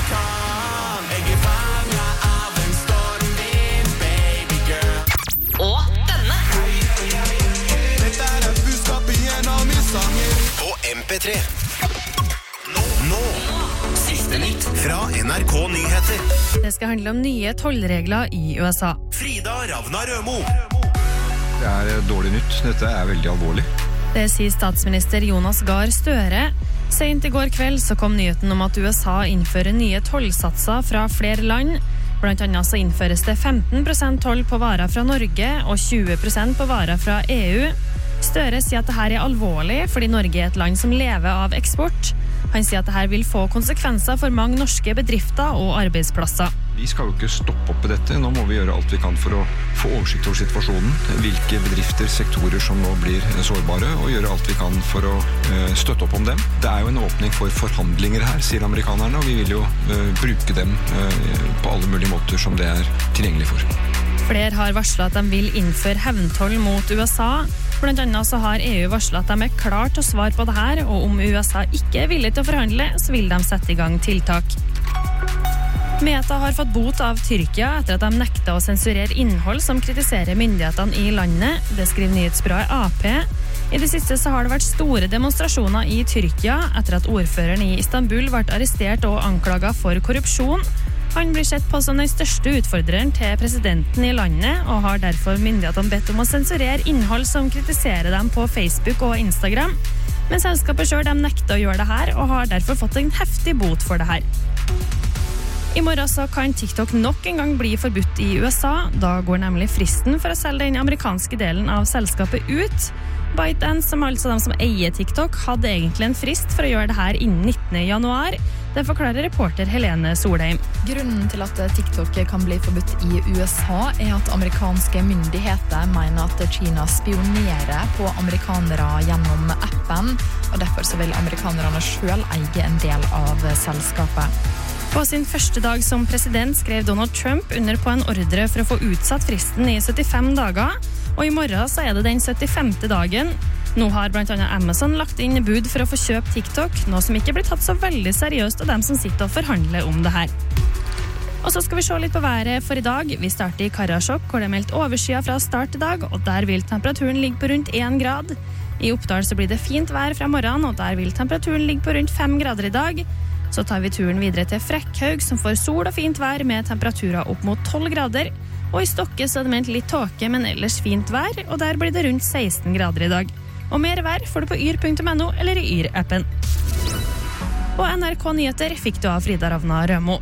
orkan. Jeg fanget av en stormvind, baby girl. Og denne. Dette et budskap igjennom I sanger. På MP3. Nå. Siste nytt fra NRK Nyheter. Det skal handle om nye tollregler I USA. Frida Ravna Rømo. Det dårlig nytt. Dette veldig alvorlig. Det sier statsminister Jonas Gahr Støre. Sent I går kveld så kom nyheten om at USA innfører nye tollsatser fra flere land. Blant annet så innføres det 15% toll på varer fra Norge og 20% på varer fra EU. Støre sier at dette alvorlig fordi Norge et land som lever av eksport. Han sier at dette vil få konsekvenser for mange norske bedrifter og arbeidsplasser. Vi skal jo ikke stoppe opp I dette. Nå må vi gjøre alt vi kan for å få oversikt over situasjonen. Hvilke bedrifter, sektorer som nå blir sårbare, og gjøre alt vi kan for å støtte opp om dem. Det jo en åpning for forhandlinger her, sier amerikanerne, og vi vil jo bruke dem på alle mulige måter som det tilgjengelig for. Flere har varslet at de vil innføre hevntoll mot USA. Blant annet så har EU varslet at de klar til å svare på det her, og om USA ikke villig til å forhandle, så vil de sette I gang tiltak. Meta har fått bot av Tyrkia etter at de nekta å sensurere innhold som kritiserer myndighetene I landet. Det skriver nyhetsbyrået AP. I det siste så har det vært store demonstrasjoner I Tyrkia etter at ordføreren I Istanbul ble arrestert og anklaget for korrupsjon. Han blir sett på som den største utfordreren til presidenten I landet, og har derfor myndighetene bedt om å sensurere innhold som kritiserer dem på Facebook og Instagram. Men selskapet selv de nekter å gjøre det her, og har derfor fått en heftig bot for det her. I morgen så kan TikTok nok en gang bli forbudt I USA. Da går nemlig fristen for å selge den amerikanske delen av selskapet ut. ByteDance, som altså de som eier TikTok, hadde egentlig en frist for å gjøre det her innen 19. januar. Det forklarer reporter Helene Solheim. Grunnen til at TikTok kan bli forbudt I USA at amerikanske myndigheter mener at Kina spionerer på amerikanere gjennom appen, og derfor så vil amerikanerne selv eie en del av selskapet. På sin første dag som president skrev Donald Trump under på en ordre for å få utsatt fristen I 75 dager, og I morgen så det den 75. dagen. Nå har blant annet Amazon lagt inn bud for å få kjøpe TikTok, noe som ikke blir tatt så veldig seriøst av dem som sitter og forhandler om det her. Og så skal vi se litt på været for I dag. Vi starter I Karasjok, hvor det meldt overskyet fra start I dag, og der vil temperaturen ligge på rundt 1 grad. I Oppdal så blir det fint vær fra morgenen, og der vil temperaturen ligge på rundt 5 grader I dag. Så tar vi turen videre til Frekkhaug, som får sol og fint vær med temperaturer opp mot 12 grader. Og I Stokke så det meldt litt tåke, men ellers fint vær, og der blir det rundt 16 grader I dag. Og mer vær får du på yr.no eller I yr-appen. Og NRK Nyheter fikk du av Frida Ravna Rømo.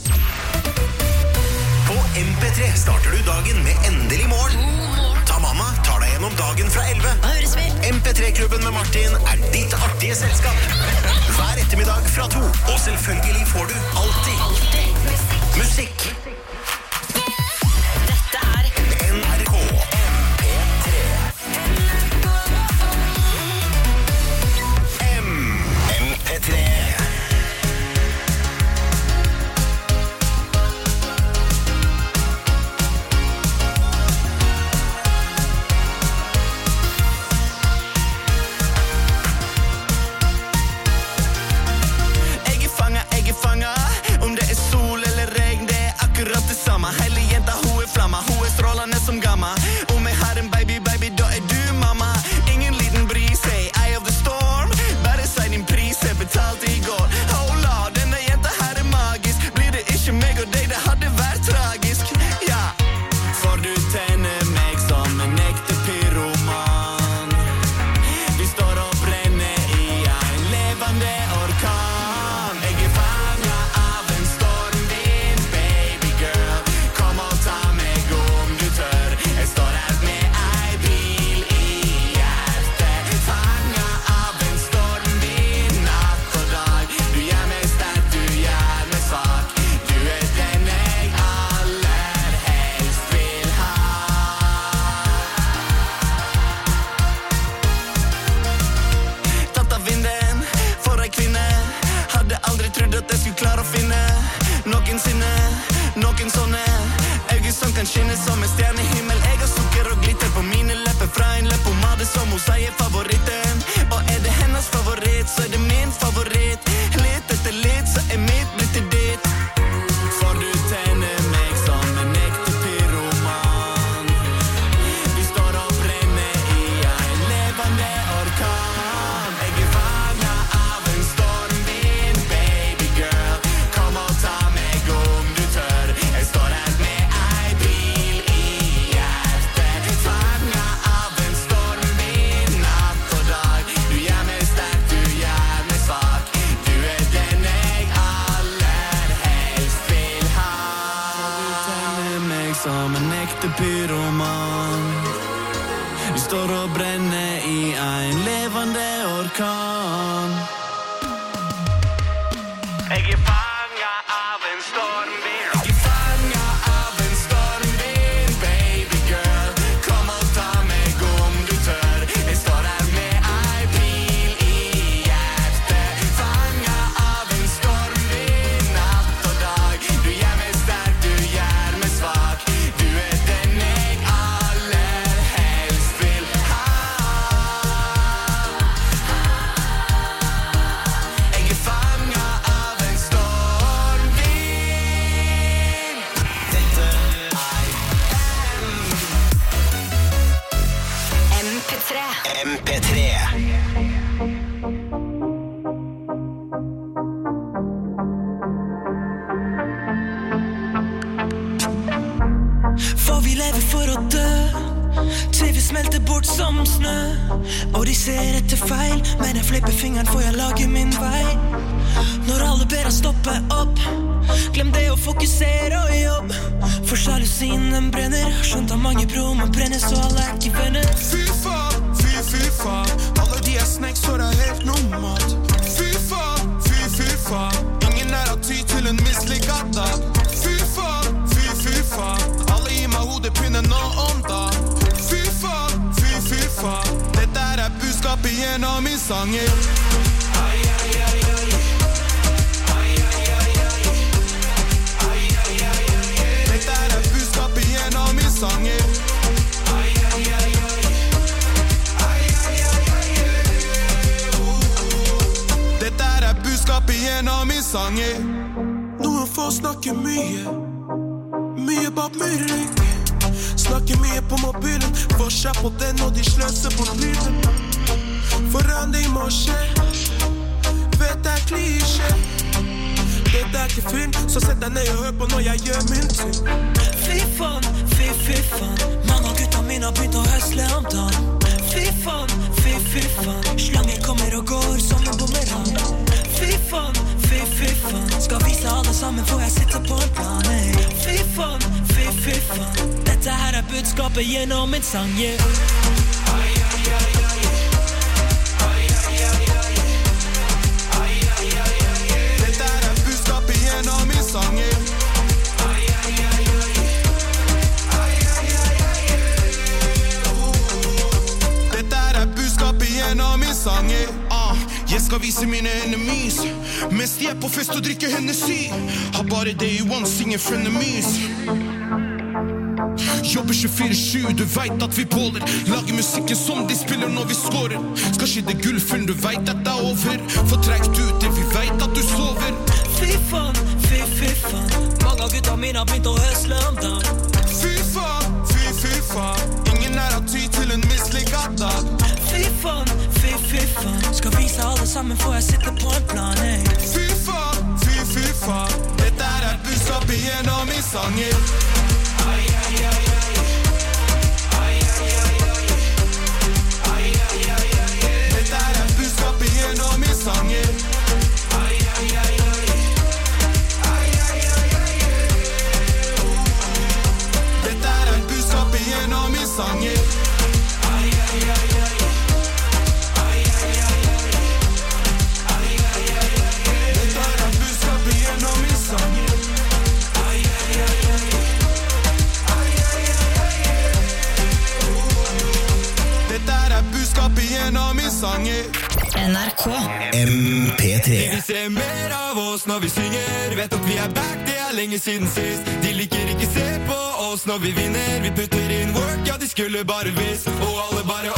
På MP3 starter du dagen med endelig morgen. Ta mamma tar deg gjennom dagen fra 11. MP3-klubben med Martin ditt artige selskap. Hver ettermiddag fra 2. Og selvfølgelig får du alltid musikk. Dette NRK MP3. MP3. Om det sol eller regn, det akkurat det samme. Hele jenta, hun flamma, hun strålende som gamma. Om jeg har en baby, da du mamma. Ingen liten bris, hey, eye of the storm. Bare si din pris, jeg betalte I går. Hola, denne jenta her magisk. Blir det ikke meg og deg, det hadde vært tragisk. Ja, for du tenner meg som en ekte pyroman. Vi står og brenner I en levende orkan. Noen sånne øyne som kan skinne som en stjernehimmel. Jeg har sukker og glitter på mine lepper. Fra en leppomade som hun sier favoritten. Og det hennes favoritt, så det min favoritt. Litt etter litt, så mitt blitt til ditt. roman. Vi står og brenner i en levende orkan. Jeg fanget av en stormvind. Jeg fanget av en stormvind, baby girl. Kom og ta meg om du tør. Jeg står her med ei pil i hjertet. Fanget av en stormvind, natt og dag. Du gjør meg sterk, du gjør meg svak. Du den jeg aller helst vil ha. Jeg fanget av en stormvind. Dette MP3. For vi lever for å dø, til vi smelter bort som snø. Og de ser etter feil, men jeg flipper fingeren for jeg lager min vei. Når alle ber jeg stoppe opp, glem det å fokusere og jobb. For sjalusien den brenner, skjønt av mange bro, men brenner så alle er ikke venner. Fy faen, alle de er snakes, så det er helt normalt. Fy faen, ingen er av ty til en mislykket dag. Fy faen, alle gir meg hodepine nå om da. Fy faen, dette er budskapet gjennom min sanger. Dette er budskapet gjennom min sanger. Dette er budskapet gjennom min sanger. Noen får snakke mye bak min rygg. Snakker mye på mobilen, får seg på den og de sløser på lyden. Forandring må skje, vet det er klisjé. Dette er ikke film, så sett deg ned og hør på når jeg gjør min ting. Fy faen, mange av gutta mine har begynt å høsle om dagen. Fy faen, slanger kommer og går som en bumerang. Fy faen, skal vise alle sammen for jeg sitter på en plan. Fy faen, dette her er budskapet gjennom min sang, yeah. Dette er budskapet gjennom min sang, yeah. Dette er budskapet gjennom min sang, yeah. Jeg skal vise mine enemies mens de er på fest og drikker Hennessy. Har bare det i one, ingen frenemies. Jobber 24/7, du vet at vi båler. Lager musikken som de spiller når vi scorer. Skal skidde gullfyll, du vet at det er over. Få trekt ut det, vi vet at du sover. Fy faen, mange av gutta mine har begynt å høsle om dagen. Fy faen, ingen er av ty til en mislykket dag. Fy faen, skal vise alle sammen for jeg sitter på en plan. Fy faen, dette er budskapet gjennom min sanger. Dette er budskapet gjennom min sanger. Dette er budskapet gjennom min sanger. NRK MP3. De vil se mer av oss når vi synger. Vet at vi er back, det er lenge siden sist. De liker ikke se på oss når vi vinner. Vi putter inn work, ja de skulle bare visst. Og alle bare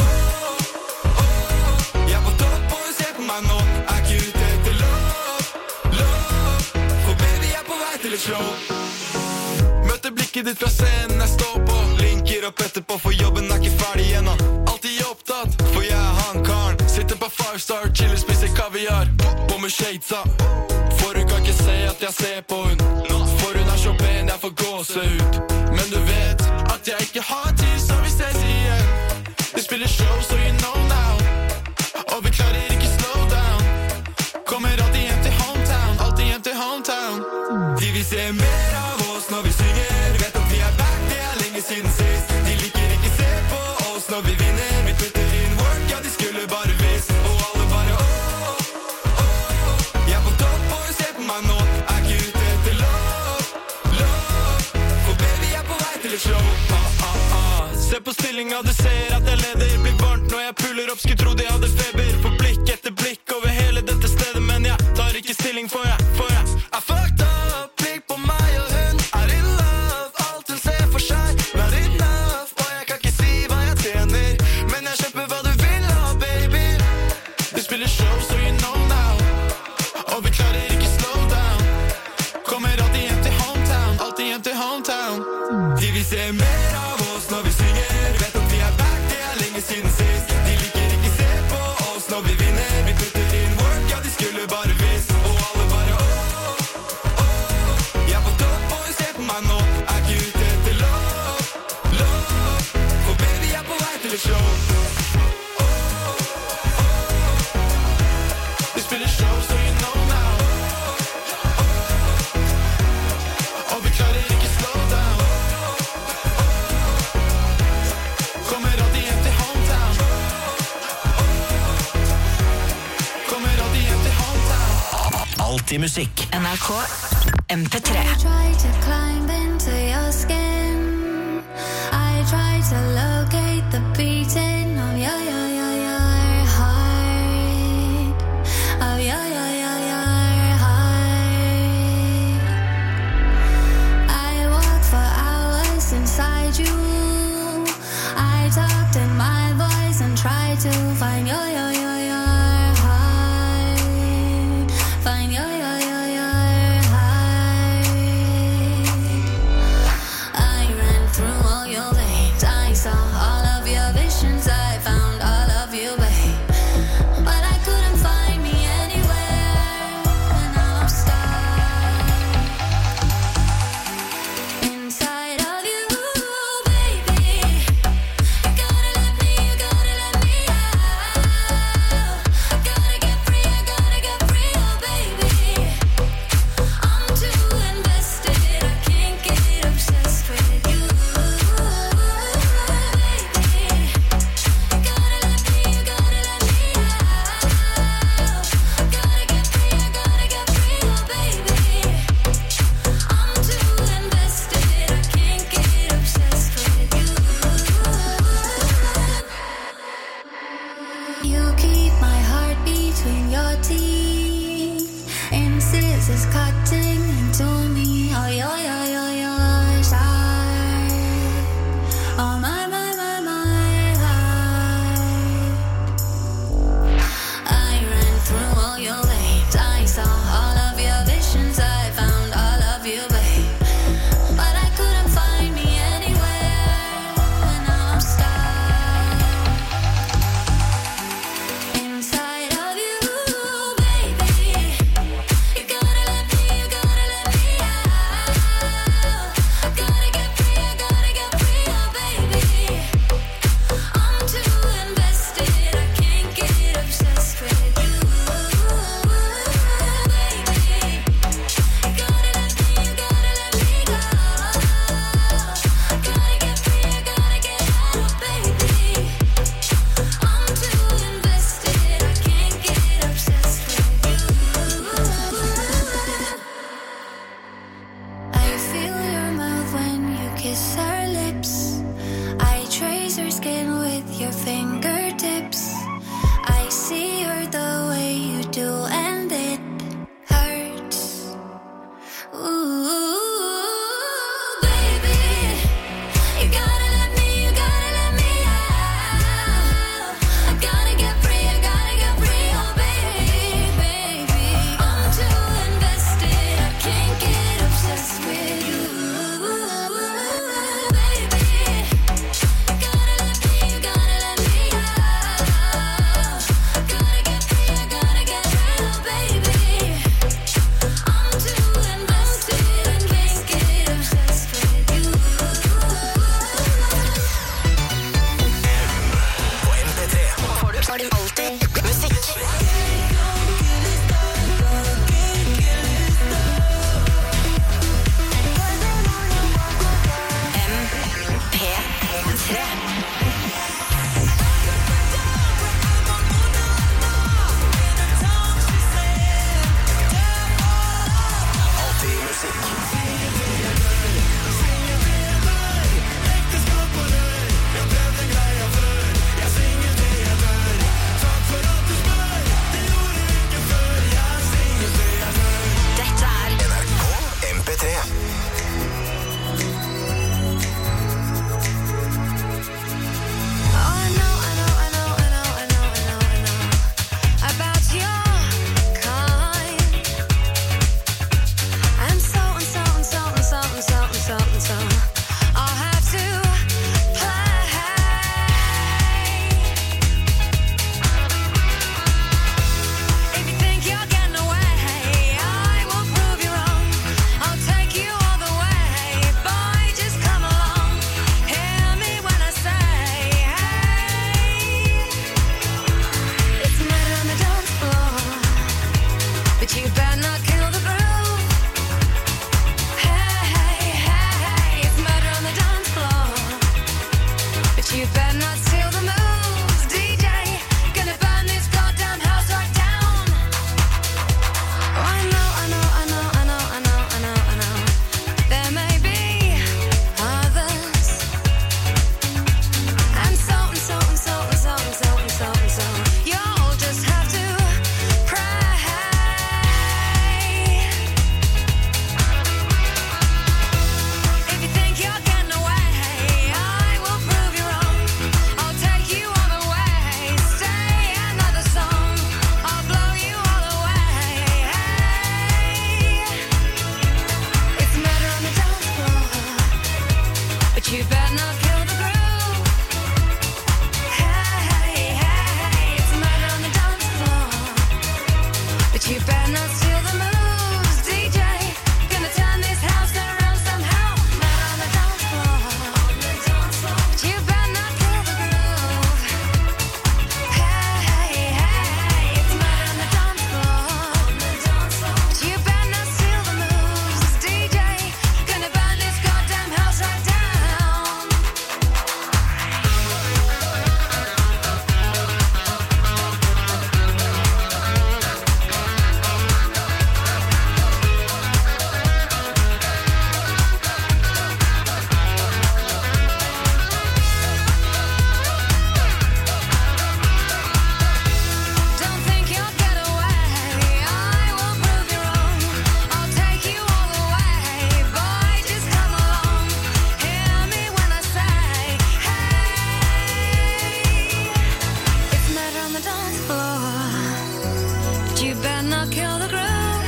jeg er på topp og se på meg nå. Er ikke ute etter lov. For baby jeg er på vei til et show. Møter blikket ditt fra scenen jeg står på. Linker opp etterpå for jobben er ikke ferdig ennå. Alltid opptatt, for jeg er han karen. Sitter på 5-star, chiller, spiser kaviar. På med shadesa. For hun kan ikke se at jeg ser på hun. For hun er så pen, jeg får gåse ut. Men du vet at jeg ikke har tid, så vi ses igjen. Vi spiller show, so you know now. Og vi klarer ikke slow down. Kommer alltid hjem til hometown, alltid hjem til hometown. De vil se mer av oss når vi synger. Vet at vi er back, det er lenge siden sist. De liker ikke se på oss når vi vinner. Vi putter inn work, ja de skulle bare visst. Og alle bare jeg er på topp og se på meg nå. Er ikke ute etter love. For baby jeg er på vei til et show. Se på stillinga, du ser at jeg leder. Blir varmt når jeg puller opp, skulle tro de hadde feber. For blikk etter blikk over hele dette stedet. Men jeg tar ikke stilling for jeg er fucked up. Blikk på meg og hun er in love. Alt hun ser for seg, not enough. Og jeg kan ikke si hva jeg tjener, men jeg kjøper hva du vil ha, baby. Vi spiller show, so you know now. Og vi klarer ikke slow down. Kommer alltid hjem til hometown, alltid hjem til hometown. De vil se mer av oss når vi synger. Vet at vi er back, det er lenge siden sist. De liker ikke se på oss når vi vinner. Vi putter inn work, ja de skulle bare visst. Og alle bare jeg er på topp og se på meg nå. Er ikke ute etter love. For baby jeg er på vei til et show. Vi spiller show, so you know now. Og vi klarer ikke slow down. Kommer alltid hjem til hometown. Kommer alltid hjem til hometown. Alltid musikk. NRK MP3. I try to climb into your skin. I try to locate the beating of your heart. Of your heart. I walk for hours inside you. I talked in my voice and tried to find your heart. Find your heart. I ran through all your veins. I saw all of your visions. I found all of you, babe. But I couldn't find me anywhere. And now I'm stuck inside of you, baby. You gotta let me out. I gotta get free, oh baby. I'm too invested, I can't get obsessed with you, baby. you better not steal the moves, DJ. Gonna burn this goddamn house right down. Oh, I know. There may be others, and so. You'll just have to pray. If you think you're getting away, I will prove you wrong. I'll take you all the way. Stay another song. I'll blow you all away. It's murder on the dance floor, but you better not kill the groove. It's murder on the dance floor, but you better not steal the moves, DJ. Gonna turn this house around somehow. Murder on the dance floor, but you better not kill the groove. It's murder on the dance floor, but you better not steal the moves, DJ. Gonna burn this goddamn house right down. Don't think you'll get away. I will prove you wrong. I'll take you all the way. Boy, just come along. Hear me when I say, hey. It's murder on the dance floor, but you better not kill the groove.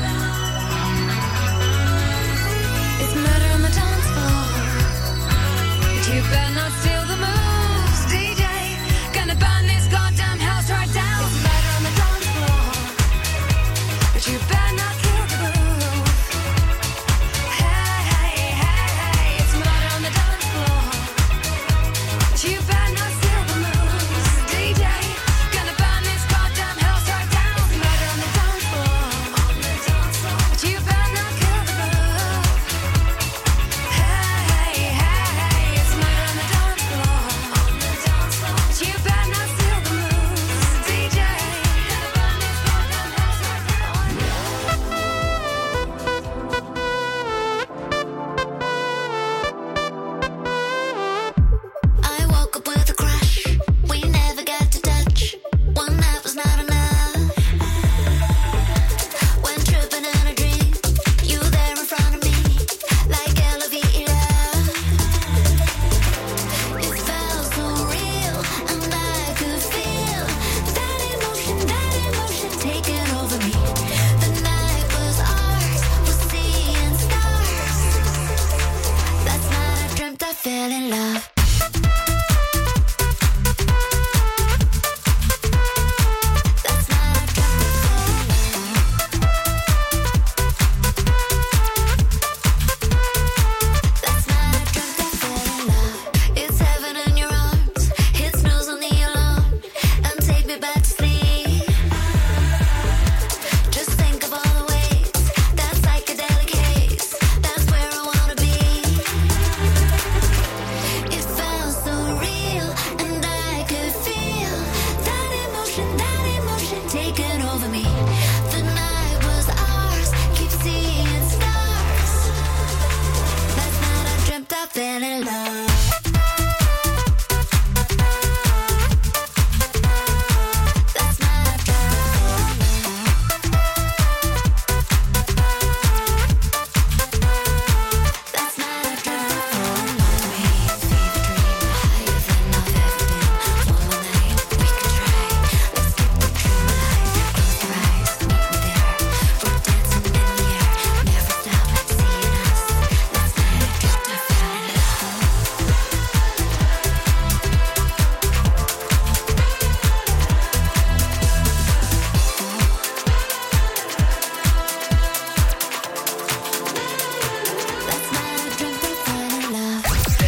It's murder on the dance floor, but you better not steal the moves, DJ. Gonna burn this goddamn house right down. It's murder on the dance floor, but you better not kill the groove. Hey, it's murder on the dance floor, but you better not steal the moves, DJ. Gonna burn this goddamn house right down. It's murder on the dance floor, but you better not kill the groove. Hey, it's murder on the dance floor, but you better not steal the moves, DJ. Gonna burn this goddamn house right down. I woke up with a crush. We never got to touch. One night was not enough. Went tripping in a dream. You there in front of me, like elevator. It felt so real, and I could feel that emotion taking over me. The night was ours, was seeing stars. Last night I dreamt I fell in love. Last night I dreamt I fell in love. Last night I dreamt I fell in love. It's heaven in your arms. Hit snooze on the alarm and take me back to sleep. Just think of all the ways that psychedelic haze. That's where I wanna be. It felt so real, and I could feel that emotion taking over me. The night was ours, keep seeing stars. Last night I dreamt I fell in love. Last night I dreamt I fell in love. Last night I dreamt I fell in love. Fever dream, higher than I've ever been. One more night, we can try. Let's get the dream alive. Close your eyes, meet me there. We're dancing in the air, never stop seeing us. Last night I dreamt I fell in love. Last night I dreamt I fell in love.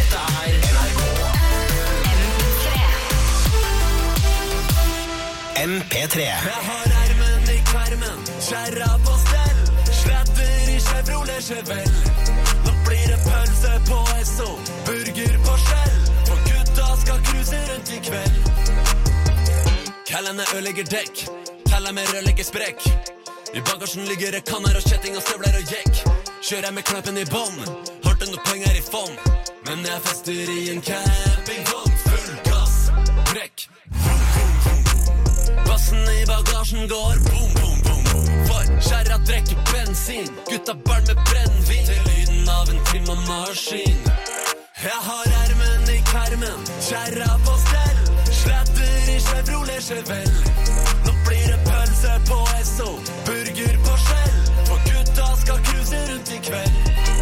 MP3. Jeg har ermen i kvermen, skjerra på stell. Sletter i Chevrolet Chevelle. Nå blir det pølse på Esso, burger på Shell. For gutta skal Kallene ødelegger dekk, teller med rødleggersprekk. I bagasjen ligger det kanner og kjetting og støvler og jekk. Kjører jeg med knappen i bånd, har det noe penger i fond. Men jeg fester i en campingvogn, full gass, brekk. Bassen i bagasjen går boom, boom, boom, boom. For kjæra drekker bensin, gutta barn med brennvin. Til lyden av en trimmermaskin. Jeg har ermen i karmen, kjæra på stell. Sletter i Chevrolet Chevelle. Nå blir det pølse på Esso, burger på Shell. For gutta skal cruise rundt i kveld.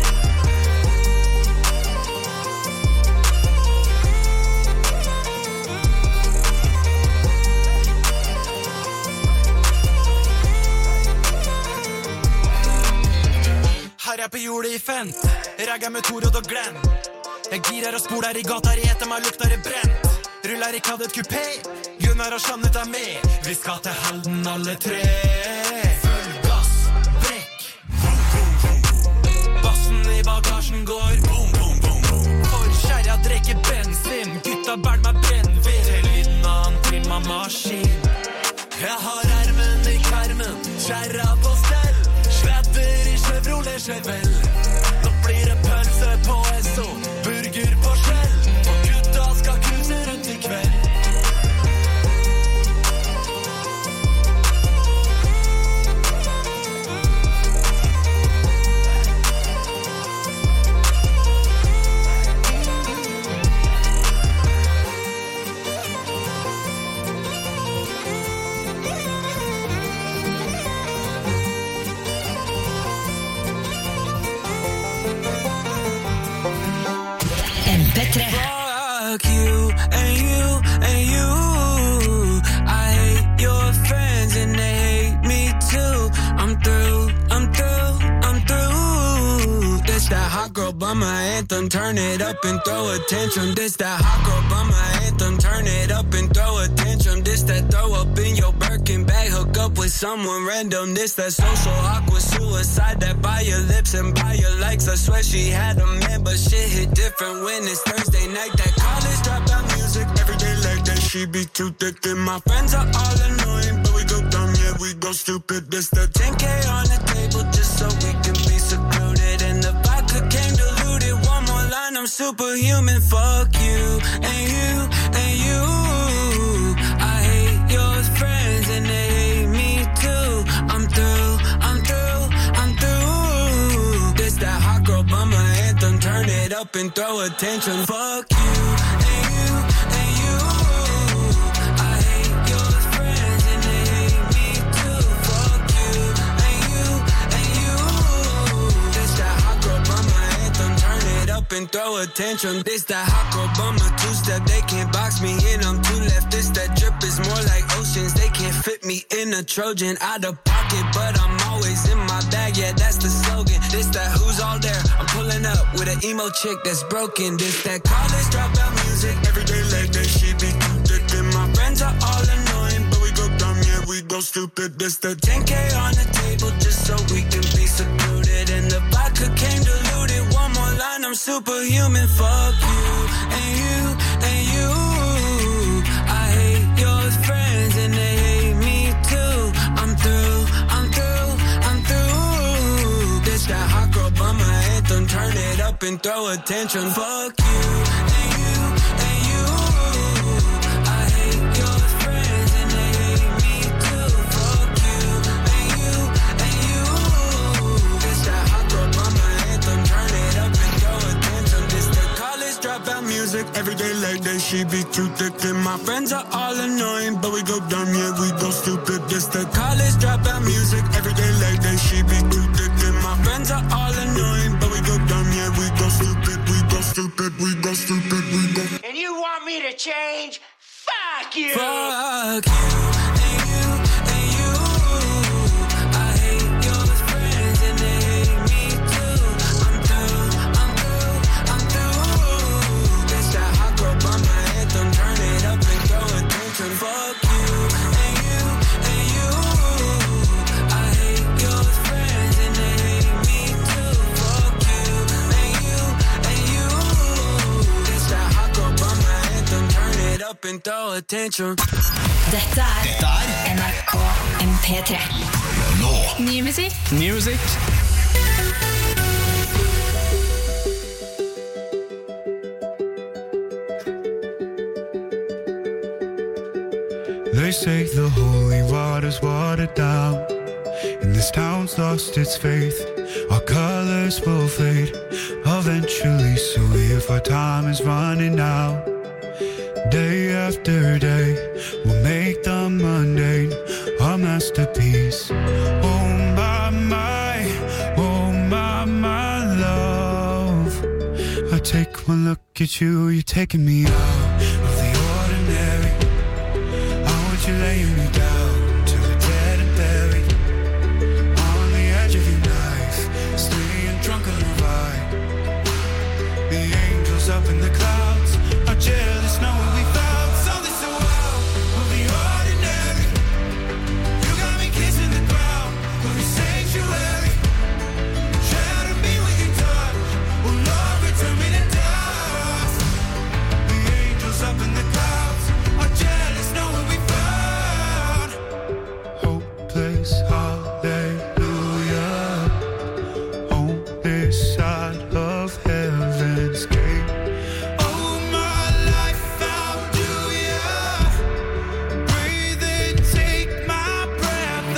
Her er på jordet i Fent, ragger med Torod og Glenn. Jeg girer og spoler i gata, i etter meg lukter det brent. Ruller i kaddet kupé, Gunnar og Jeanette er med. Vi skal til Halden alle tre. Full gass, brekk. Bassen i bagasjen går boom, boom, boom, boom. For kjæra drekker bensin, gutta bæl meg brennvin. Til lyden av en trimmermaskin. Jeg har ermen i karmen, kjæra på stell. Sletter i Chevrolet Chevelle. Nå blir det pølse på Esso, burger på Shell. Og gutta skal cruise rundt i kveld. Fuck you and you and you. I hate your friends and they hate me too. I'm through, I'm through, I'm through. This that hot girl bummer anthem, turn it up and throw a tantrum. This that hot girl bummer anthem, turn it up and throw a tantrum. This that throw up in your Birkin bag, hook up with someone random. This that social awkward suicide that buy your lips and buy your likes. I swear she had a man, but shit hit different when it's Thursday night. That college dropout music, every day like that. She be too thick and my friends are all annoying, but we go dumb, yeah, we go stupid. This the 10K on the table just so we can be secluded. And the vodka came diluted. One more line, I'm superhuman. Fuck you and you and you. I hate your friends and they hate me too. I'm through, I'm through, I'm through. This that hot girl bummer anthem, turn it up and throw a tantrum. Fuck you and you and you. I hate your friends and they hate me too. Fuck you and you and you. This that hot girl bummer anthem, turn it up and throw a tantrum. This that hot girl bummer two-step, they can't box me in, I'm too left. This that drip is more like oceans, they can't fit me in a Trojan. Out of pocket, but I'm always in my bag, yeah, that's the slogan. This that who's all there, I'm pulling up with an emo chick that's broken. This that college dropout music, every day like that. She be too thick and my friends are all annoying, but we go dumb, yeah, we go stupid. This the 10K on the table just so we can be secluded. And the vodka came diluted. One more line, I'm superhuman. Fuck you and you and you. I hate your friends and they hate me too. I'm through, I'm through, I'm through. This that hot girl bummer anthem, turn it up and throw a tantrum. Fuck you and you and you. I hate your friends and they hate me too. Fuck you and you and you. This that hot girl bummer anthem, turn it up and throw a tantrum. This the college dropout music, every day like that. She be too thick and my friends are all annoying, but we go dumb, yeah, we go stupid. This the college dropout music, every day like that. She be too thick and my friends are all annoying, but we go dumb, yeah, we go stupid, we go stupid, we go stupid, we go. And you want me to change? Fuck you! Fuck you and you and you. I hate your friends and they hate me too. I'm through, I'm through, I'm through. This that hot girl bummer anthem, turn it up and throw a tantrum. Fuck you and you and you. I hate your friends and they hate me too. Fuck you and you and you. This that hot girl bummer anthem, turn it up and throw a tantrum. Dette er NRK MP3. Nå. Ny musikk. New music. They say the holy water's watered down, and this town's lost its faith. Our colors will fade eventually, so if our time is running out, day after day, we'll make the mundane our masterpiece. Oh my love, I take one look at you, you're taking me out of the ordinary. You're laying me down to the dead and buried on the edge of your knife, staying drunk on your ride. The angels up in the clouds are jealous knowing we found something so out of the ordinary. You got me kissing the ground of your sanctuary. Shatter me with your touch, oh Lord, return me to dust. The angels up in the clouds are jealous knowing we found hopeless hallelujah on this side of heaven's gate. Oh, my life found you, yeah. Breathe in, take my breath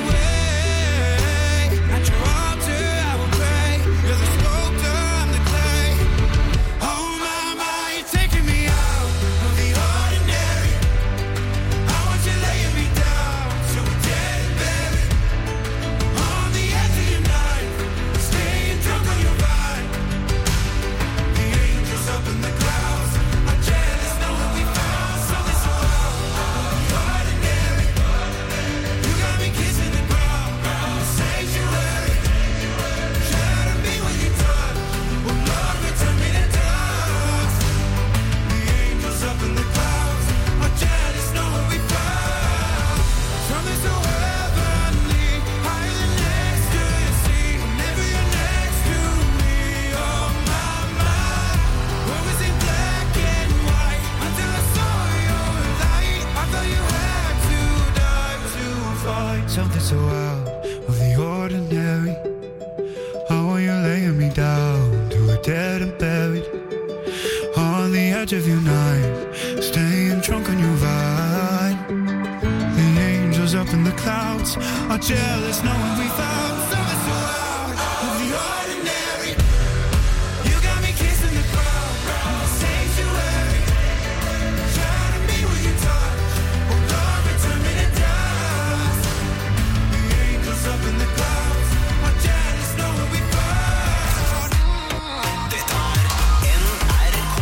away. At your altar I will pray. You're the sculptor, I'm the clay. Oh my, you're taking me out of the ordinary. I want you laying me down so we're dead and buried on the edge of your knife, staying drunk on your vine. The angels up in the clouds are jealous knowing we found something so out of the ordinary. You got me kissing the ground, the sanctuary. Shatter me with your touch, oh Lord, return me to dust. The angels up in the clouds are jealous knowing we found something so heavenly, higher than next to your sea. Whenever you're next to me, oh my, what was in black and white until I saw your light. I thought you had to die to fight something so out of the ordinary. How are you laying me down to a dead and buried on the edge of your night, staying drunk on your vine. The angels up in the clouds are jealous knowing we found something so out of the ordinary. You got me kissing the ground, the sanctuary. Shatter me with your touch, oh Lord, return me to dust. The angels up in the clouds are jealous knowing we found. Dette er NRK.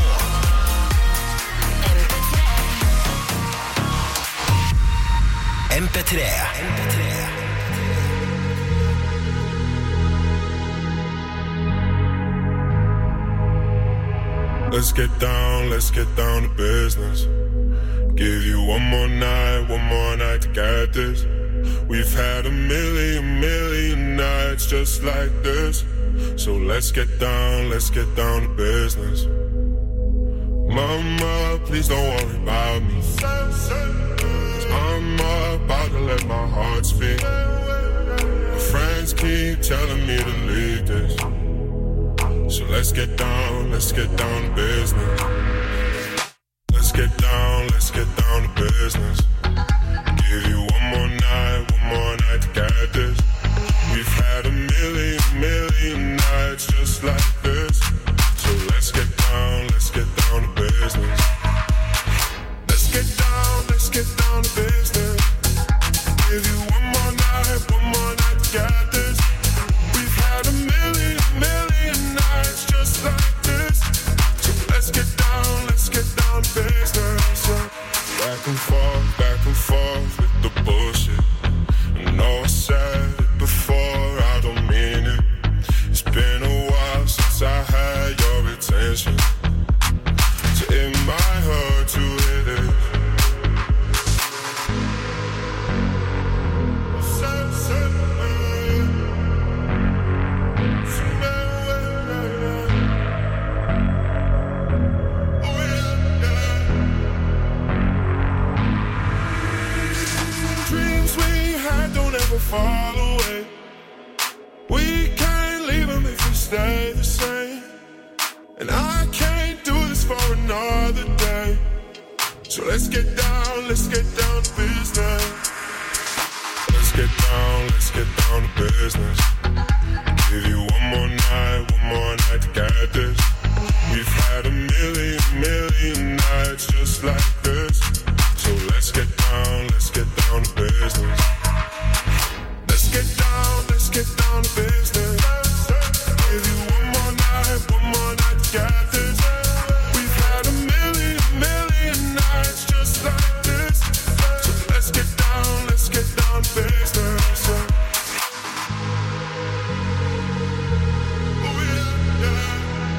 MP3. Let's get down to business. Give you one more night to get this. We've had a million nights just like this. So let's get down to business. Mama, please don't worry about me. 'Cause I'm about to let my heart speak. My friends keep telling me to leave this. So let's get down to business. Let's get down to business. Give you one more night to get this. We've had a million nights just like this. So let's get down to business. Let's get down to business. Give you one more night to get this. We've had a million nights just like this. So let's get down to business. Back and forth with the bullshit. I know I said it before, I don't mean it. It's been a while since I had your attention. So it might hurt to hit it. fall away. We can't leave them if we stay the same. And I can't do this for another day. So let's get down to business. Let's get down to business. Give you one more night to get this. We've had a million nights just like this. So let's get down to business. Let's get down to business. Give you one more night to get this. We've had a million nights just like this. So let's get down to business. Oh yeah, yeah.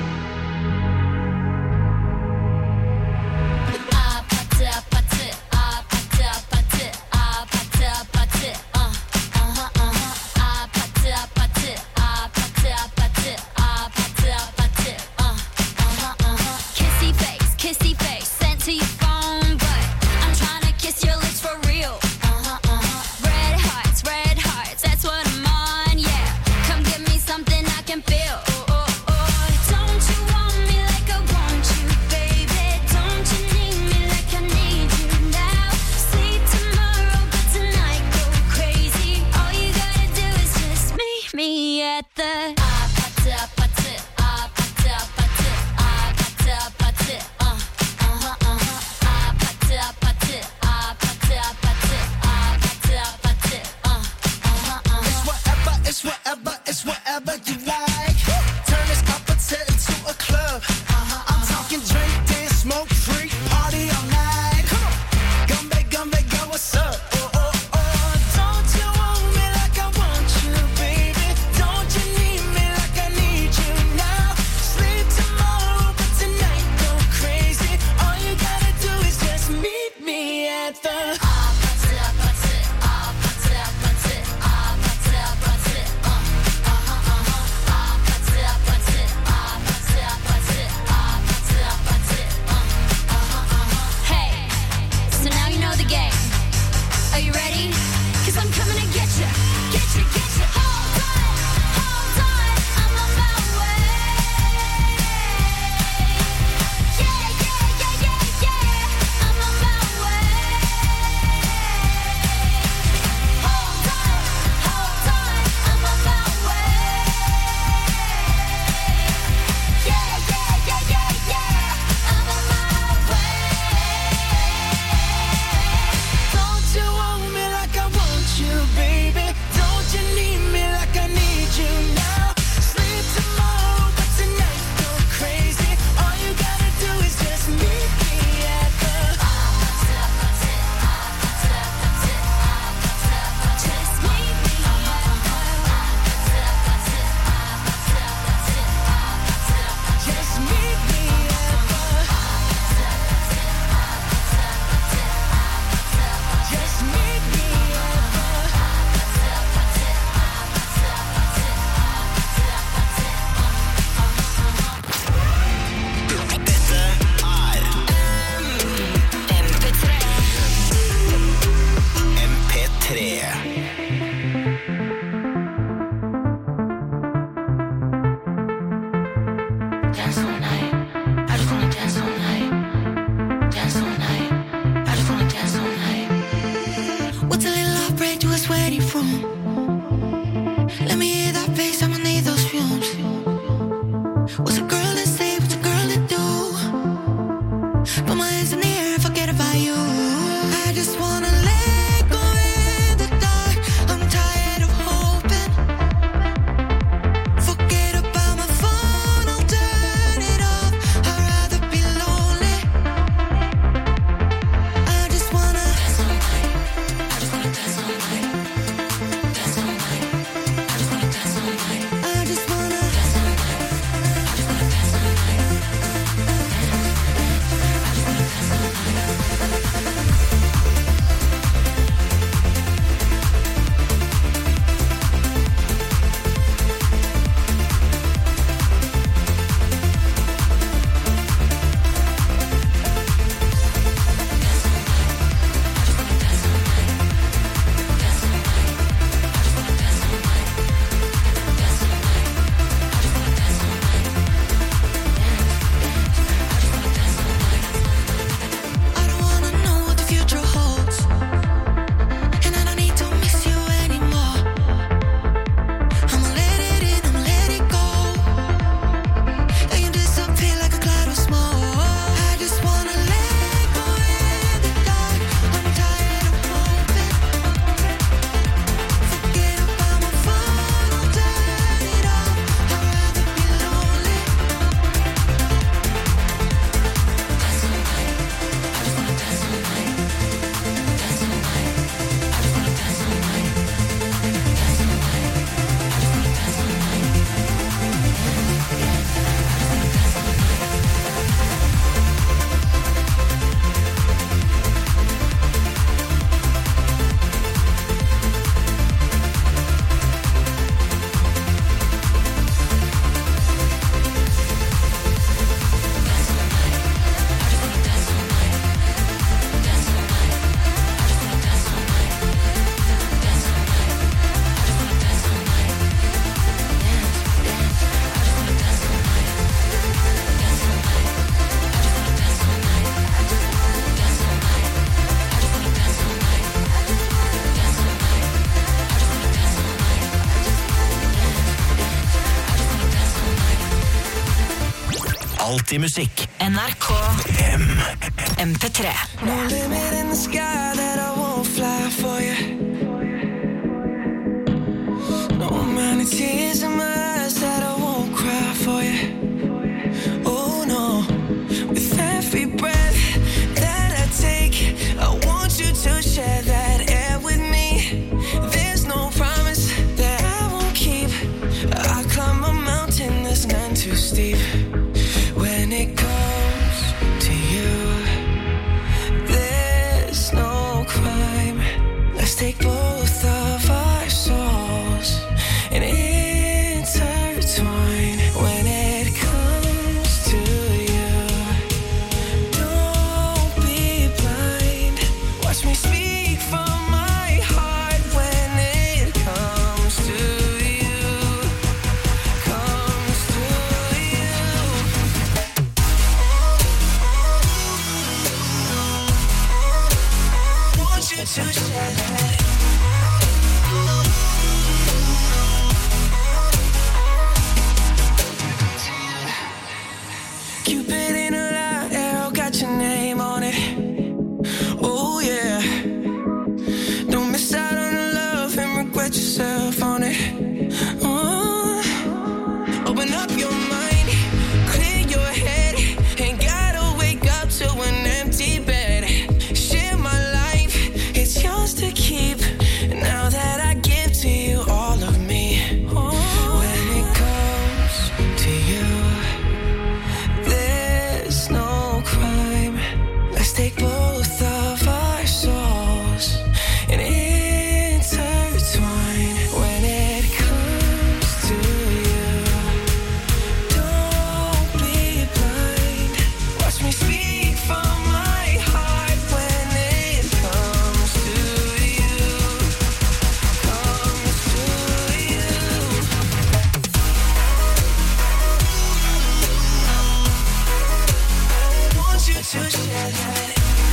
Kissy face, sent to your phone, but I'm trying to kiss your lips for real. Red hearts, that's what I'm on, yeah. Come give me something I can feel. Don't you want me like I want you, baby? Don't you need me like I need you now? Sleep tomorrow, but tonight go crazy. All you gotta do is just meet me at the alltid musikk. NRK MP3. No limit in the sky that I won't fly for you. No amount of tears in my eyes that I won't cry for you. Oh no, with every breath that I take, I want you to share that air with me. There's no promise that I won't keep. I climb a mountain that's none too steep. When it comes to you, there's no crime. Let's take both of our souls and intertwine. When it comes to you, don't be blind. Watch me speak from my heart. When it comes to you, comes to you. Want you to share that. Cupid in a light arrow got your name on it. Oh yeah. Don't miss out on the love and regret yourself on it. Open up your mind, clear your head. Ain't gotta wake up to an empty bed. Share my life, it's yours to keep. Now that I give to you all of me. When it comes to you, there's no crime. Let's take both of our souls and intertwine. When it comes to you, don't be blind. Watch me speak from my heart. When it comes to you, comes to you. Want you to share that.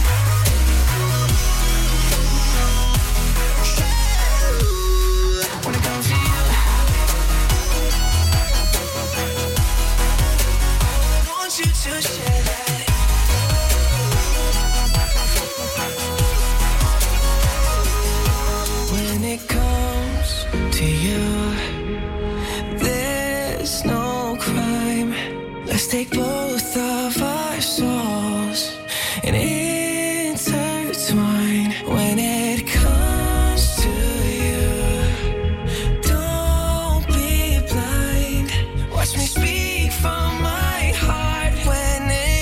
When it comes to you, want you to share that. When it comes to you, there's no crime. Let's take both of our souls and intertwine. When it comes to you, don't be blind. Watch me speak from my heart. When it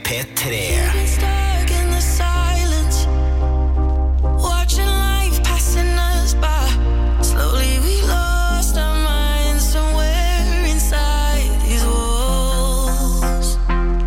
MP3. Stuck in the silence, watching life passing us by. Slowly we lost our minds somewhere inside these walls.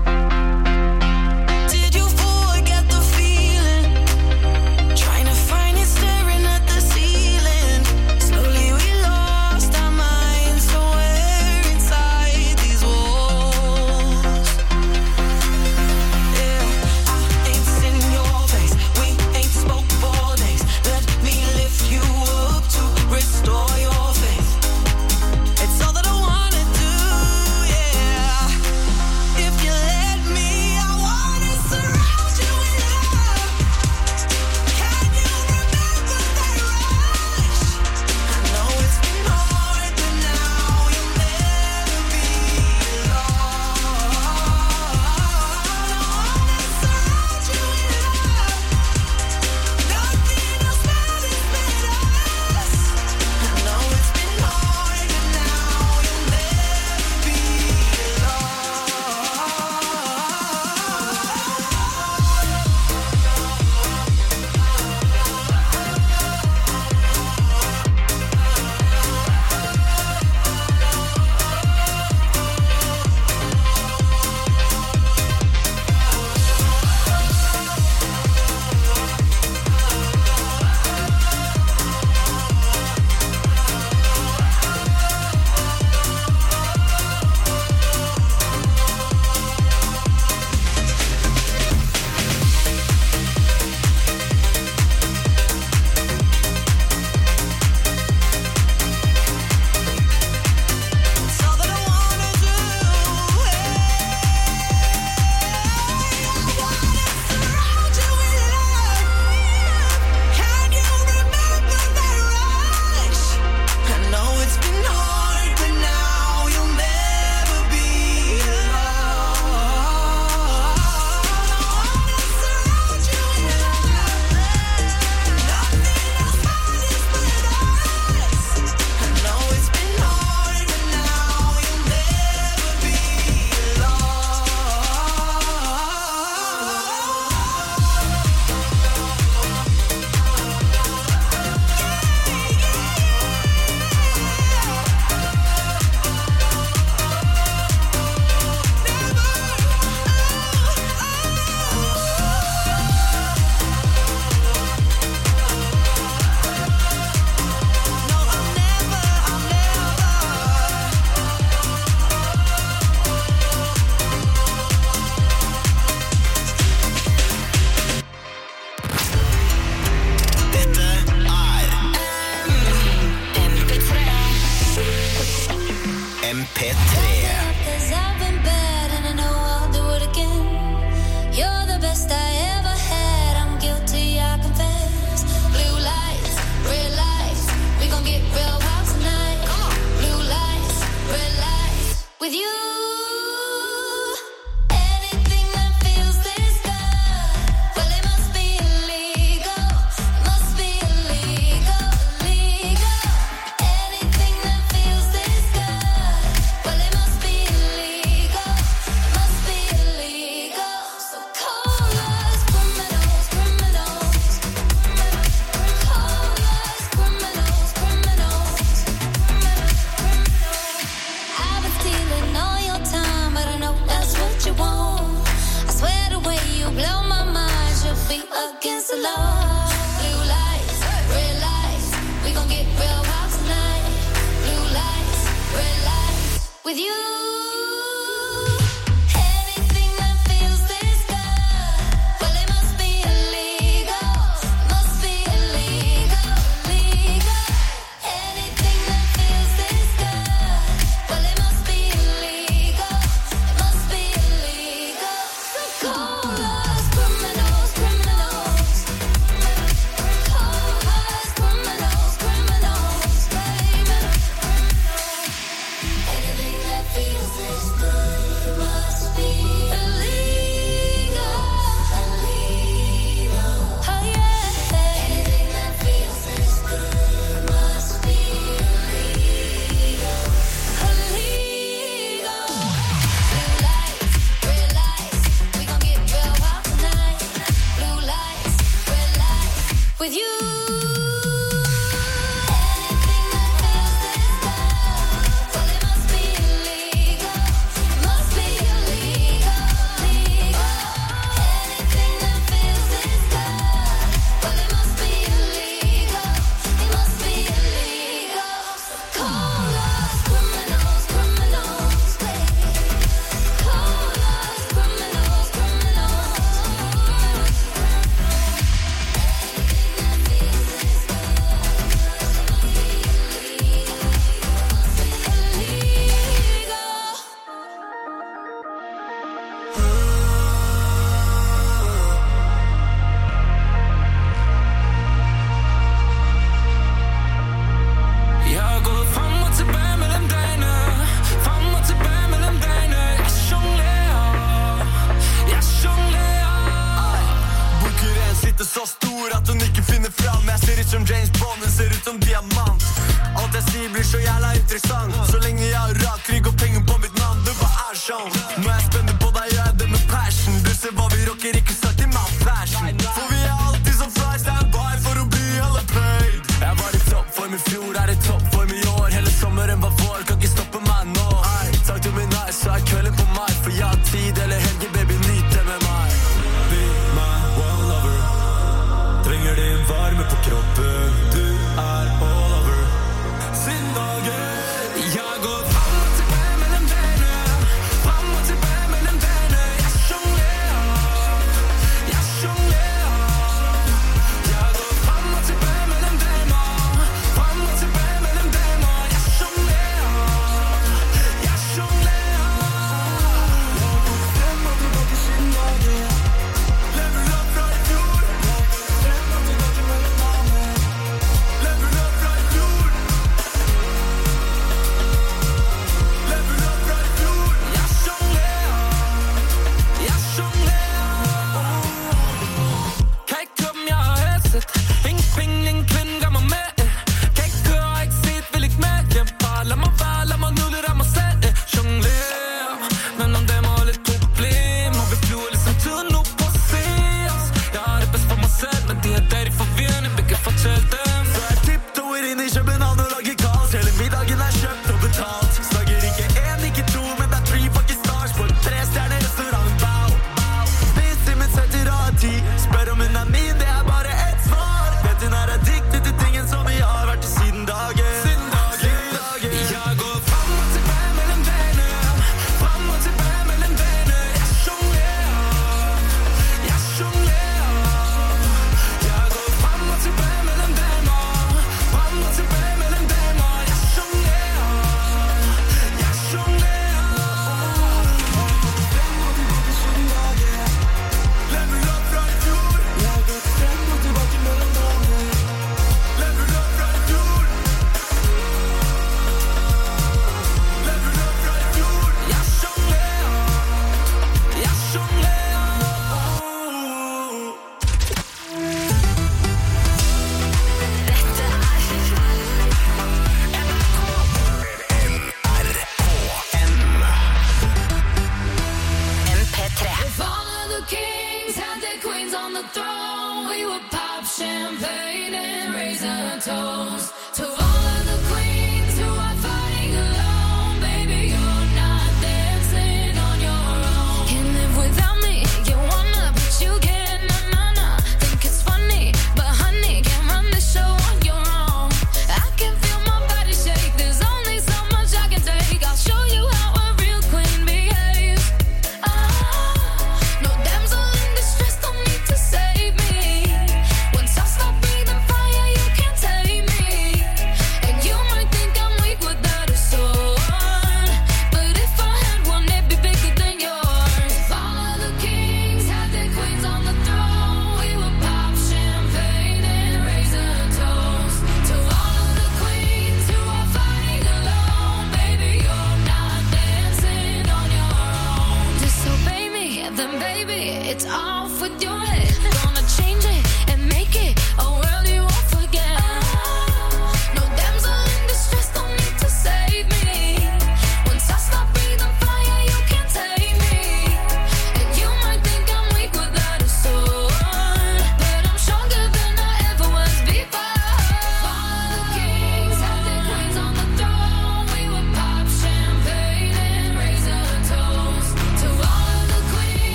Did you forget the feeling? Trying to find it staring at the ceiling. Slowly we lost our minds somewhere inside these walls. Yeah, I ain't seen your face. We ain't spoke for days. Let me lift you up to restore your faith. It's all that I wanna do, yeah. If you let me, I wanna surround you with love. Can you remember that rush? I know it's been hard, but now you'll never be alone. I wanna surround you with love. Nothing else matters but us. I know it's been hard, but now you'll never be MP3. 'Cause I've been bad and I know I'll do it again. You're the best I ever had. I'm guilty, I confess. Blue lights, red lights. We gon' get real wild tonight. Blue lights, red lights. With you. Anything that feels this good, well, it must be illegal. It must be illegal, illegal. Anything that feels this good, well, it must be illegal. It must be illegal. So call us criminals, criminals. Call us criminals, criminals. I've been stealing all your time, but I know that's what you want. I swear the way you blow my mind should be against the law. Blue lights, red lights. We gon' get real wild tonight. Blue lights, red lights. With you. Anything that feels this good, well, it must be illegal. It must be illegal, illegal. Anything that feels this good, well, it must be illegal. It must be illegal. So call us criminals, criminals. Call us criminals, criminals, baby. Anything that feels liv blir så jævla interessant. Så lenge jeg har rak rygg og penger på mitt navn, det bare er sånn. Nå er jeg spennende på deg, gjør jeg det med passion. Du ser hva vi rocker, ikke sagt i my fashion. For vi er alltid som fly, stand by for å bli hella paid. Jeg var i toppform i fjor, er i toppform i år. Hele sommeren var vår, kan ikke stoppe meg nå. Takk til min nice, så er kvelden på meg. For jeg har tid eller helge, baby, nyt det med meg. Be my one lover. Trenger din varme på kroppen. Du er all over. Siden dagen jeg går fram og tilbake mellom denne. Fram og tilbake mellom denne. Jeg jonglerer. Jeg jonglerer. Jeg går fram og tilbake mellom denne. Fram og tilbake mellom denne. Jeg jonglerer. Jeg jonglerer. Jeg går frem og tilbake siden dagen. Level up fra i fjor. Frem og tilbake mellom damer. Level up fra i fjor. Level up fra i fjor. Jeg jonglerer. Jeg jonglerer. Kijk klubben, jeg har hæset. Ingen penge, ingen kvinde gør mig med. Kan ikke køre, har ikke set, vil ikke med. Jeg bare lad mig være, lad mig nyde lidt af mig selv. Jonglerer. Men om dem har lidt problemer. Vi flyver ligesom tiden nu på at se os. Jeg har det bedst for mig selv, men de her dage de forvirrende, vi kan fortælle dem. Så jeg tiptoer ind i København og lager kaos. Hele middagen er købt og betalt. Snakker ikke en, ikke to, men det er 3 fucking stars på en 3-stjerne restaurant. Bow, bow. Spiser min setter av 10. Spør om hun er min, det er bare et svar. Vet hun er addiktet til tingen som vi har vært i siden dagen. Siden dagen. Jeg går frem og tilbake mellom denne. Frem og tilbake mellom denne. Jeg jonglerer. Jeg jonglerer. Jeg går frem og tilbake mellom denne. Frem og tilbake mellem denne. Jeg jonglerer.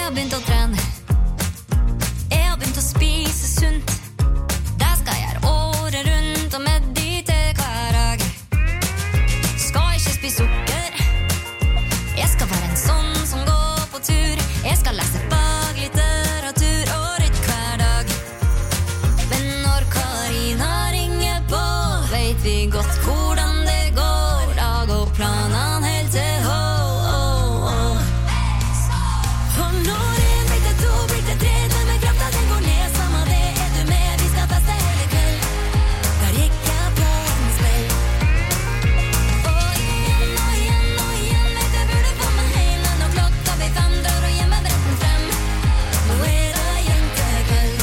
har begynt å trene. Jeg har begynt å spise sunt. Det skal jeg gjøre året rundt og meditere hver dag. Skal ikke spise sukker. Jeg skal være en sånn som går på tur. Jeg skal lese faglitteratur og rytte hver dag. Men når Karina ringer på, vet vi godt hvordan det går. Da går planene helt til For når en blir til to, blir til tre, det med krafta den går ned. Samme det, er du med, vi skal feste hele kveld. Der gikk jeg på en smell. Og igjen, vet jeg burde få meg heim. Når klokka blir 5, drar og gjemmer bretten frem. Nå er det jentekveld.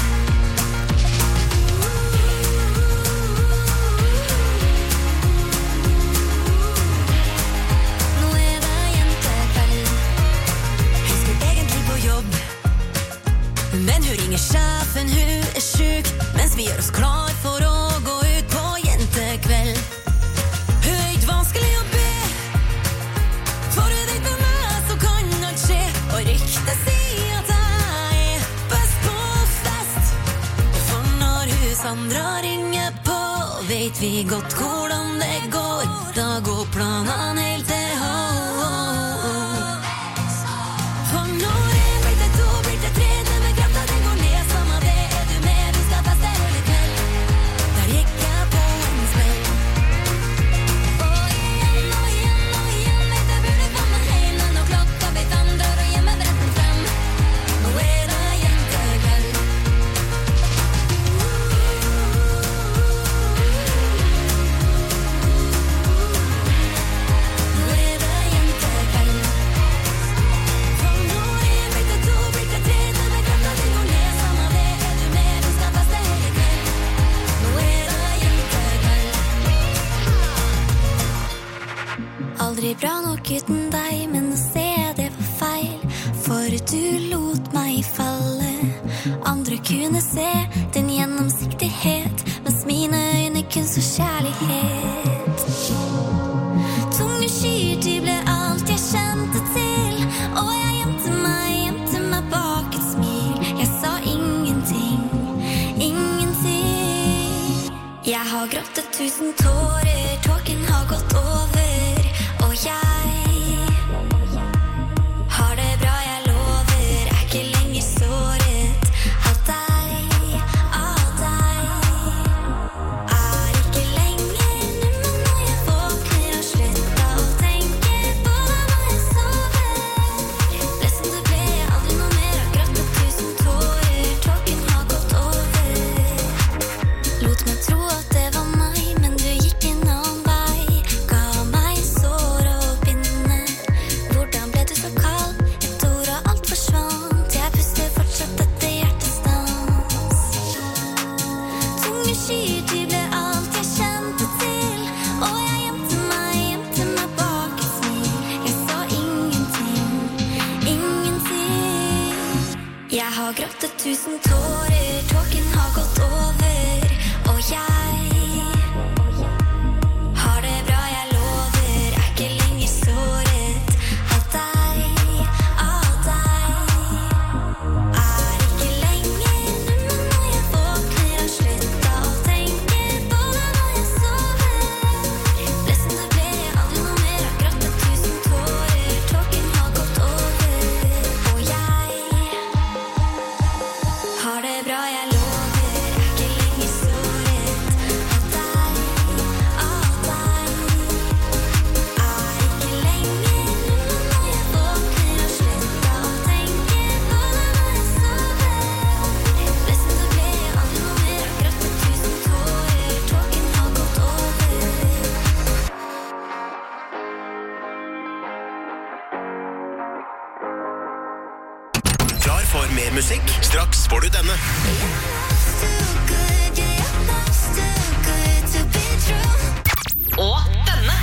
Nå er det jentekveld. Jeg skal egentlig på jobb, men hun ringer sjefen, hun er syk, mens vi gjør oss klar for å gå ut på jentekveld. Hun er ikke vanskelig å be, for hun vet med meg så kan alt skje. Og ryktet sier at jeg er best på fest. For når hun Sandra ringer på, vet vi godt hvordan det går. Da går planene helt til For når en blir til to, blir til tre, det med krafta den går ned. Samme det, er du med, vi skal feste hele kveld. Der gikk jeg på en smell. Og igjen, vet jeg burde få meg heim. Når klokka blir 5, drar og gjemmer bretten frem. Nå er det jentekveld. Nå er det jentekveld. For når en blir til to, blir til tre, det med krafta den går ned. Samme det, er du med, vi skal feste hele kveld. Nå er det jentekveld. Aldri bra nok uten deg, men nå ser jeg det var feil. For du lot meg falle. Andre kunne se din gjennomsiktighet, mens mine øyne kun så kjærlighet. Tunge skyer, de ble alt jeg kjente til. Og jeg gjemte meg bak et smil. Jeg sa ingenting. Jeg har grått 1000 tårer, tåken har gått over. Og jeg har det bra, jeg lover. Er ikke lenger såret av deg. Er ikke lenger nå, men når jeg våkner og slutter å tenke på deg når jeg sover. Det som det ble, aldri noe mer. Har grått 1000 tårer, tåken har gått over. Lot meg tro at det var meg, men du gikk en annen vei. Ga meg sår og pinne. Hvordan ble du så kald? Et ord og alt forsvant. Jeg puster fortsatt etter hjertestans. Tunge skyer, de ble alt jeg kjente til. Og jeg gjemte meg bak et smil. Jeg sa ingenting. Jeg har grått 1000 tårer, tåken har gått over. Og jeg har det bra, jeg lover. Er ikke lenger såret av deg. Er ikke lenger nå, men når jeg våkner og slutter å tenke på deg når jeg sover. Det som det ble, aldri noe mer. Har grått 1000 tårer, tåken har gått over. Og jeg har det bra, jeg lover. Er ikke lenger såret av deg. Er ikke lenger nå, men når jeg våkner og slutter å tenke på deg når jeg sover. Det som det ble, aldri noe mer. Har grått 1000 tårer, tåken har gått over. Klar for mer musikk? Straks får du denne. Og denne.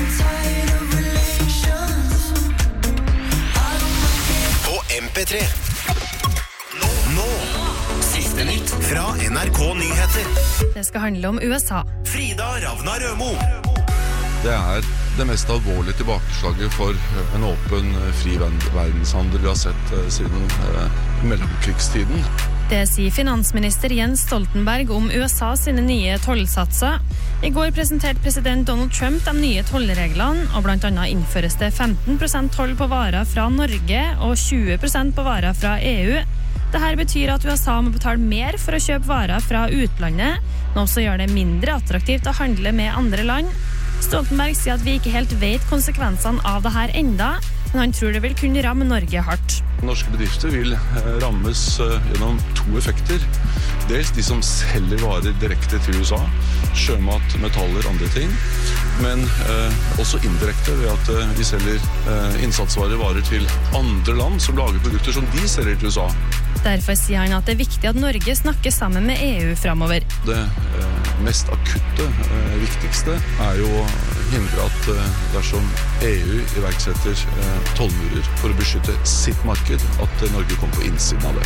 På MP3. Nå. Siste nytt fra NRK Nyheter. Det skal handle om USA. Frida Ravna Rømo. Det er det mest alvorlige tilbakeslaget for en åpen, fri verdenshandel vi har sett siden mellomkrigstiden. Det sier finansminister Jens Stoltenberg om USA sine nye tollsatser. I går presenterte president Donald Trump de nye tollreglene, og blant annet innføres det 15% toll på varer fra Norge og 20% på varer fra EU. Dette betyr at USA må betale mer for å kjøpe varer fra utlandet, noe som gjør det mindre attraktivt å handle med andre land. Stoltenberg sier at vi ikke helt vet konsekvensene av dette enda, men han tror det vil kunne ramme Norge hardt. Norske bedrifter vil rammes gjennom 2 effekter. Dels de som selger varer direkte til USA, sjømat, metaller, andre ting. Men også indirekte ved at de selger innsatsvarer til andre land som lager produkter som de selger til USA. Derfor sier han at det er viktig at Norge snakker sammen med EU fremover. Det mest akutte, viktigste, er jo å hindre at dersom EU iverksetter tollmurer for å beskytte sitt marked, at Norge kommer på innsiden av det.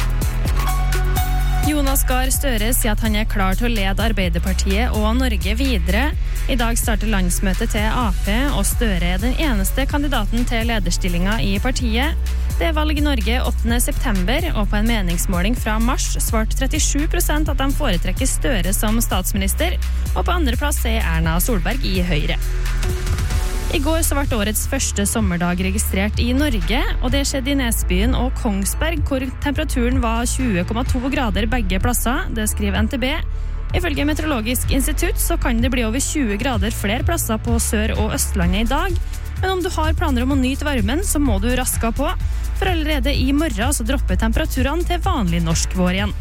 Jonas Gahr Støre sier at han er klar til å lede Arbeiderpartiet og Norge videre. I dag starter landsmøtet til AP, og Støre er den eneste kandidaten til lederstillinga i partiet. Det er valg i Norge 8. september, og på en meningsmåling fra mars svarte 37% at de foretrekker Støre som statsminister, og på andre plass er Erna Solberg i Høyre. I går så ble årets første sommerdag registrert i Norge, og det skjedde i Nesbyen og Kongsberg, hvor temperaturen var 20,2 grader begge plasser, det skriver NTB. Ifølge Meteorologisk institutt så kan det bli over 20 grader flere plasser på Sør- og Østlandet i dag, men om du har planer om å nyte varmen, så må du raske på, for allerede i morgen så dropper temperaturene til vanlig norsk vår igjen.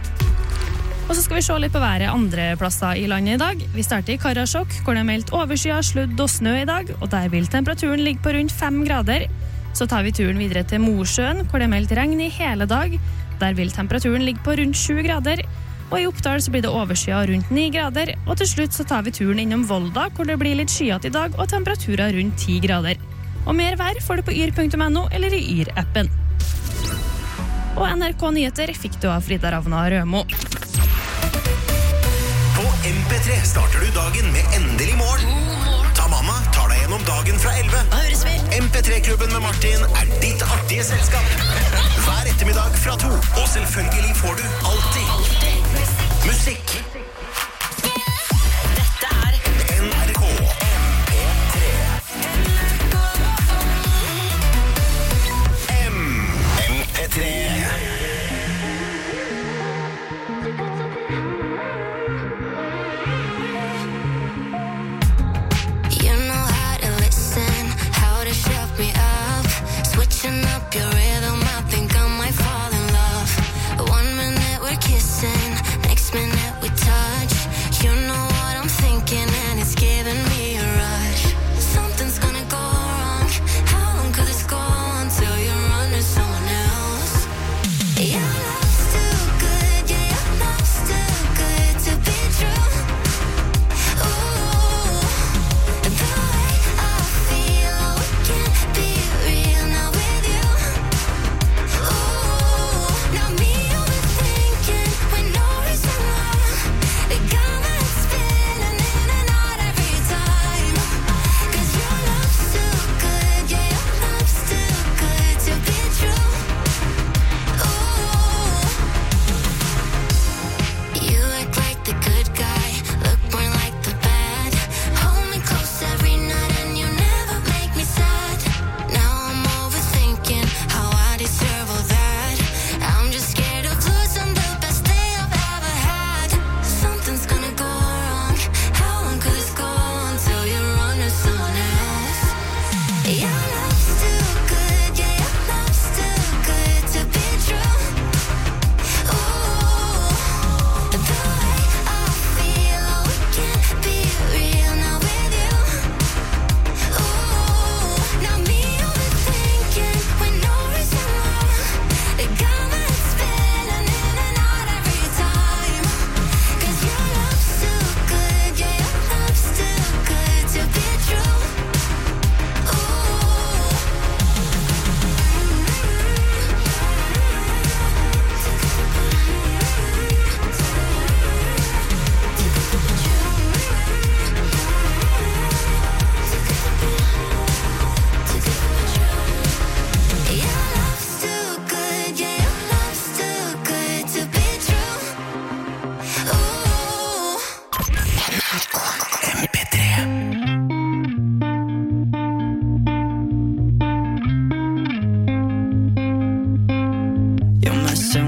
Og så skal vi se litt på været andre plasser i landet i dag. Vi starter i Karasjok, hvor det er meldt overskyet, sludd og snø i dag, og der vil temperaturen ligge på rundt 5 grader. Så tar vi turen videre til Mosjøen, hvor det er meldt regn i hele dag. Der vil temperaturen ligge på rundt 7 grader. Og i Oppdal så blir det overskyet rundt 9 grader. Og til slutt så tar vi turen innom Volda, hvor det blir litt skyet i dag, og temperaturer rundt 10 grader. Og mer vær får du på yr.no eller i Yr-appen. Og NRK Nyheter fikk du av Frida Ravna Rømo. På MP3 starter du dagen med endelig morgen. Tamama tar deg gjennom dagen fra 11. MP3-klubben med Martin er ditt artige selskap. Hver ettermiddag fra 2. Og selvfølgelig får du alltid musikk. Dette er NRK MP3. You know how to listen, how to shut me up. Switching up your rhythm, I think I might fall in love. 1 minute we're kissing, next minute we touch.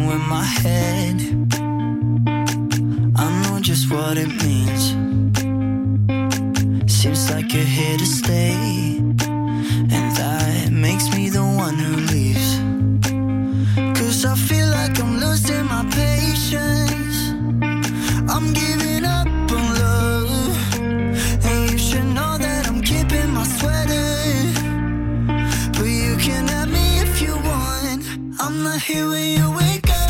messing with my head. I know just what it means. Seems like you're here to stay, and that makes me the one who leaves. 'Cause I feel like I'm losing my patience. I'm giving up on love, and you should know that I'm keeping my sweater. But you can have me if you want. I'm not here when you wake up.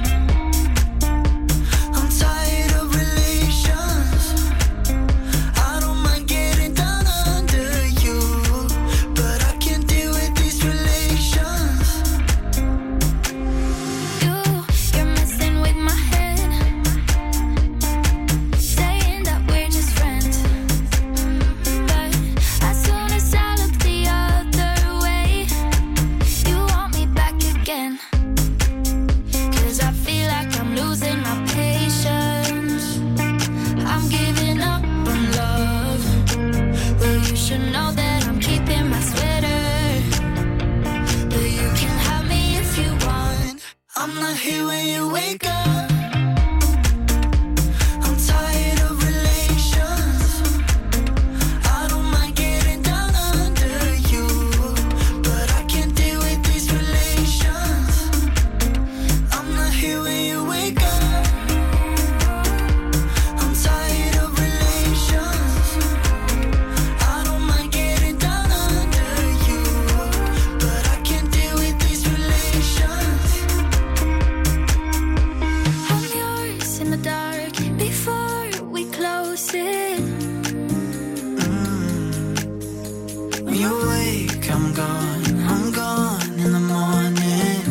I'm tired of relations. I don't mind getting down under you, but I can't deal with these relations. You're messing with my head, saying that we're just friends. But as soon as I look the other way, you want me back again. 'Cause I feel like I'm losing my patience. I'm giving up on love. Well, you should know that I'm keeping my sweater. But you can have me if you want. I'm not here when you wake up. I'm tired of relations. I don't mind getting down under you, but I can't deal with these relations. I'm not here when you wake up. I'm tired of relations. I don't mind getting down under you, but I can't deal with these relations. I'm yours in the dark before we close it. When you wake, I'm gone in the morning.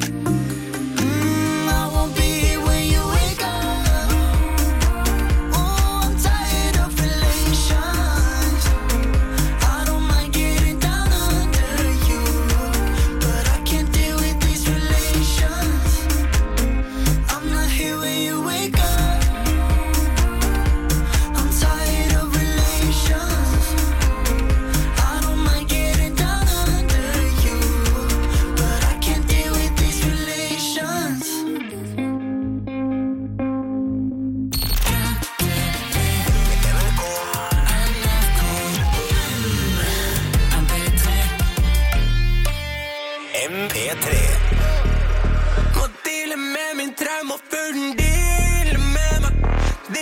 I won't be here when you wake up. Oh, I'm tired of relations. I don't mind getting down under you, but I can't deal with these relations. I'm not here when you wake up. I'm tired of relations. I don't mind getting down under you, but I can't deal with these relations. MP3. Må deale med min drøm og føle den deale med meg.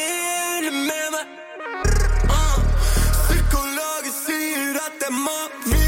Deale med meg. Psykologer sier at jeg må